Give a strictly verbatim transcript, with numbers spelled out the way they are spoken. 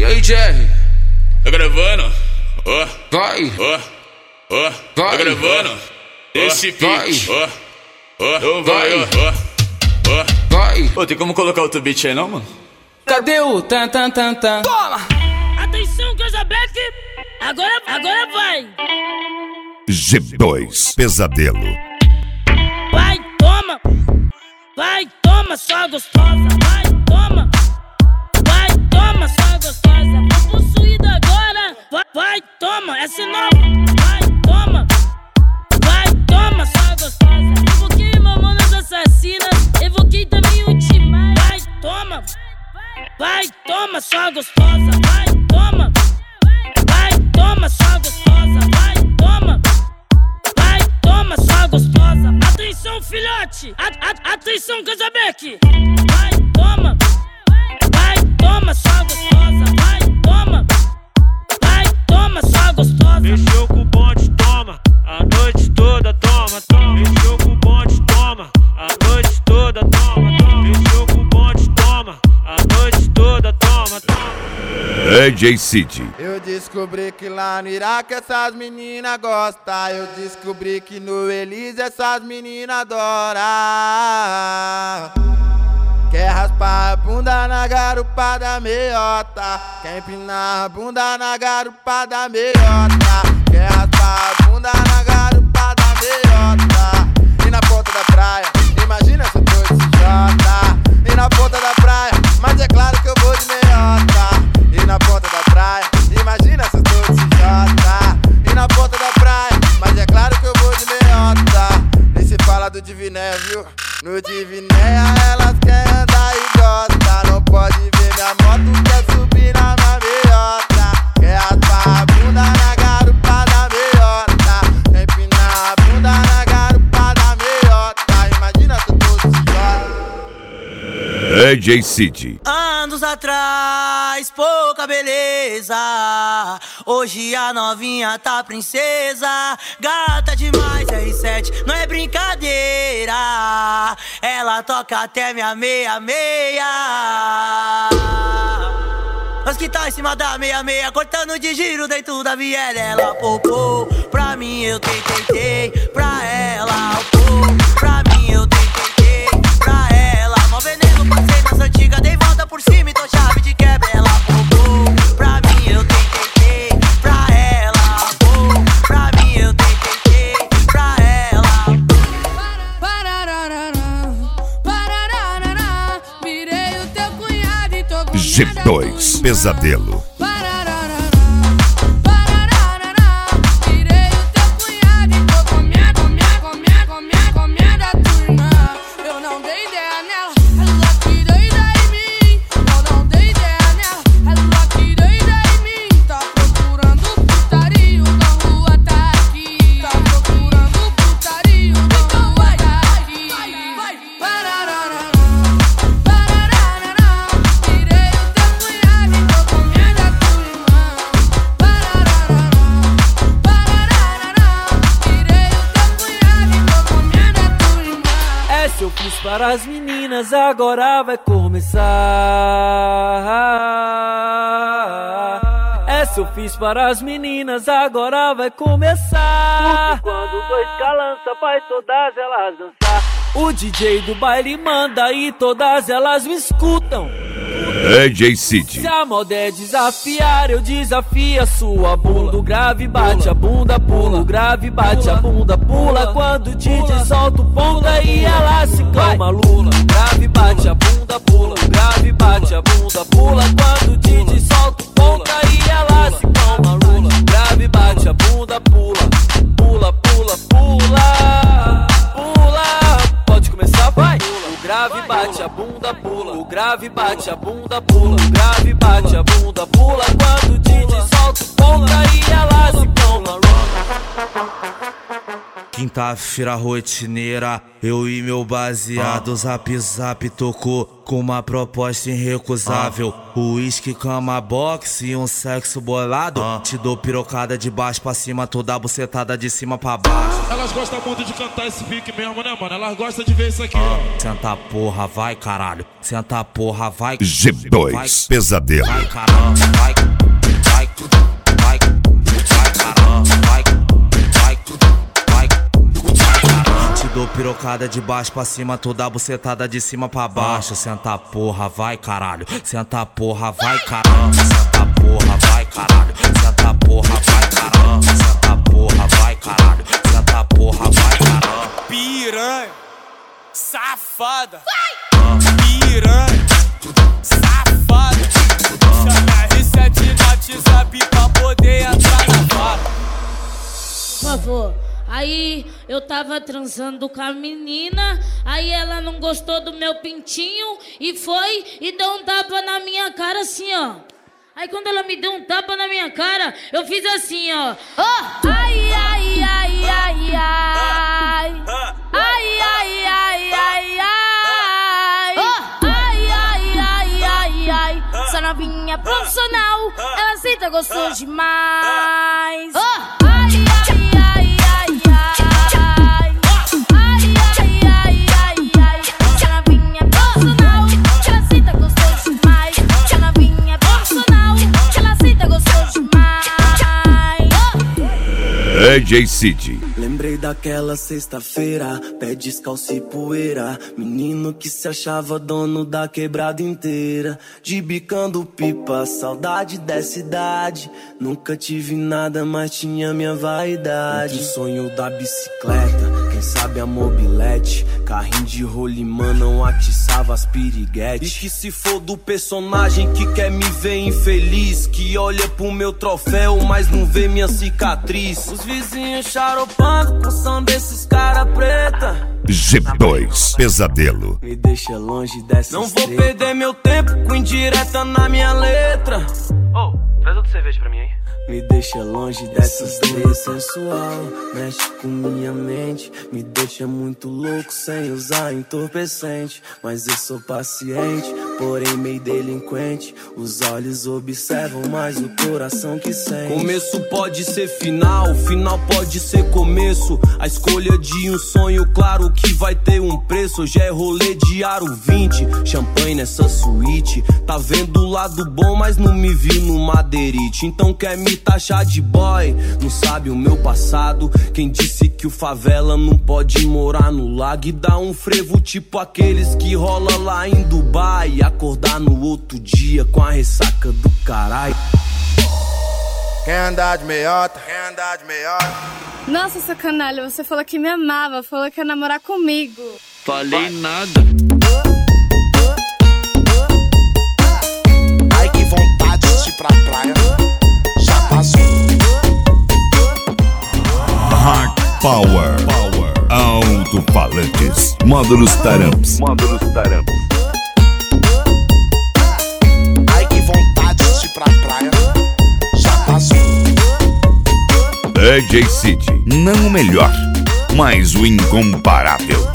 aí, Jerry? Tá gravando? Ó, Vai, ó, ó, tá gravando? Esse beat, ó, ó, vai, ó, ó, vai. Ô, tem como colocar outro beat aí não, mano? Cadê o tan tan tan tan? Toma! Atenção, Casabeck! Agora, agora vai! G dois Pesadelo. Vai, toma! Vai, toma, só gostosa! Vai, toma! Vai, toma, só gostosa! Tá possuída agora! Vai, vai, toma, essa é nova! Vai, toma! Vai, toma, só gostosa! Evoquei Mamonas Assassinas, evoquei também o Timaya. Vai, toma! Vai, toma, só gostosa! Vai, toma! Vai, toma, só gostosa! Vai, toma! Vai, toma, só gostosa! Atenção, filhote! A a atenção, Casabeck! Vai, toma! Vai, toma, só gostosa! Vai, toma! Vai, toma, só gostosa! Mexeu com o bonde, toma! A noite toda, toma, toma! Mexeu com o bonde, toma! A noite toda, toma, toma! Mexeu com o bonde, toma! A noite toda, toma, toma! D J Cid. Eu descobri que lá no Iraque essas meninas gostam. Eu descobri que no Elise essas meninas adoram. Quer raspar a bunda na garupa da meiota, quer empinar a bunda na garupa da meiota, quer raspar a bunda na garupa da meiota. E na ponta da praia, imagina se eu tô de C J. E na ponta da praia, mas é claro que eu vou de meiota. E na ponta da praia, imagina se eu tô de C J. E na ponta da praia, mas é claro que eu vou de meiota. Nem se fala do Divinéia, viu? No Divinéia elas querem andar e gosta. Não pode ver minha moto, quer subir na minha meiota. Quer raspar a bunda na garupa da meiota, quer empinar a bunda na garupa da meiota. Imagina se eu tô de C J. D J Cid. Anos atrás, pouca beleza. Hoje a novinha tá princesa. Gata demais, R sete, não é brincadeira. Ela toca até minha meia-meia. Nós que tá em cima da meia-meia, cortando de giro dentro da viela. Ela popou, pra mim eu tentei, tentei. Pra ela, pô, pra mim eu tentei, pra ela. Mó veneno, passei nas antigas, dei volta por cima e tô chave de quebra. Ela popou, pra mim eu tentei, pra ela, pô, pra mim eu tentei, pra ela. Virei o teu cunhado e tô com G dois Pesadelo. Virei o teu cunhado e tô com minha, com minha, com minha, com minha, com minha da tua irmã. Eu não dei ideia nela, ela que deu ideia em mim. Eu não dei ideia nela, ela que deu ideia em mim. Tá procurando putaria, da rua tá aqui. Tá procurando putaria, da rua tá aqui. Parararará, parararará. Virei o teu cunhado e tô com minha da tua irmã. Parararará, parararará. Virei o teu cunhado e tô com minha da tua irmã. Essa eu fiz para as meninas, agora vai começar. Essa eu fiz para as meninas, agora vai começar. Porque quando dois calança faz todas elas dançar. O D J do baile manda e todas elas me escutam. D J Cid. Se a moda é desafiar, eu desafio a sua bunda. O grave bate a bunda, pula. O grave bate a bunda, pula. Quando o D J solta o ponta e ela se calma, lula. O grave bate a bunda, pula. O grave bate a bunda, pula. Quando o D J solta o ponta e ela se calma, lula. O grave bate a bunda, pula. Pula, pula, pula. Pula. Pode começar, vai. O grave bate a bunda, pula. O grave bate a bunda, pula. O grave bate a bunda, pula. Quando o D J solta o ponta e ela se calma. Quinta-feira rotineira, eu e meu baseado, zap zap tocou com uma proposta irrecusável. Uísque, cama, boxe e um sexo bolado. Te dou pirocada de baixo pra cima, toda bucetada de cima pra baixo. Elas gostam muito de cantar esse pique mesmo, né, mano? Elas gostam de ver isso aqui. Senta porra, vai caralho. Senta porra, vai. G dois Pesadelo. Vai caralho, vai caralho. pirocada de baixo pra cima, toda bucetada de cima pra baixo. Senta porra, vai caralho. Senta porra, vai caralho. Senta porra, vai caralho. Senta porra, vai caralho. Senta porra, vai caralho. Senta porra, vai caralho. Piranha, safada. Piranha, safada. Chama R sete no WhatsApp pra poder entrar na vara. Por favor. Aí eu tava transando com a menina, aí ela não gostou do meu pintinho e foi e deu um tapa na minha cara assim, ó. Aí quando ela me deu um tapa na minha cara, eu fiz assim, ó. Oh! Ai, ai, ai, ai, ai. Ai, ai, ai, ai, ai. Oh! Ai, ai, ai, ai, ai. Essa novinha profissional, ela senta gostoso demais. Oh! Ai, ai, ai, ai, ai. Ai, ai, ai, ai, ai. Essa novinha profissional, ela senta gostoso demais. Essa novinha profissional, ela senta gostoso demais. D J City. Lembrei daquela sexta-feira, pé descalço e poeira. Menino que se achava dono da quebrada inteira. De bicando pipa, saudade dessa idade. Nunca tive nada, mas tinha minha vaidade. O sonho da bicicleta, quem sabe a mobilete. Carrinho de rolimã não atiçava as piriguetes. E que se for do personagem que quer me ver infeliz, que olha pro meu troféu, mas não vê minha cicatriz. Os vizinhos charopando com som desses cara preta. G dois Pesadelo. Me deixa longe dessa. Não vou perder meu tempo com indireta na minha letra. Oh, traz outra cerveja pra mim aí. Me deixa longe dessas três sensual. Mexe com minha mente, me deixa muito louco sem usar entorpecente. Mas eu sou paciente, porém meio delinquente. Os olhos observam mais o coração que sente. Começo pode ser final, final pode ser começo. A escolha de um sonho, claro que vai ter um preço. Hoje é rolê de aro vinte, champanhe nessa suíte. Tá vendo o lado bom, mas não me viu no madeirite. Então quer me taxar de boy, não sabe o meu passado. Quem disse que o favela não pode morar no lago e dar um frevo tipo aqueles que rola lá em Dubai e acordar no outro dia com a ressaca do caralho. Quer andar de meiota? Quer andar de meiota? Nossa, seu canalha, você falou que me amava, falou que ia namorar comigo. Falei nada. Ai, que vontade de ir pra praia. Já passou. Hard Power. Power. Alto-falantes. Módulos Taramps. Módulos Taramps. Ai, que vontade de ir pra praia. Já passou. D J City. Não o melhor, mas o incomparável.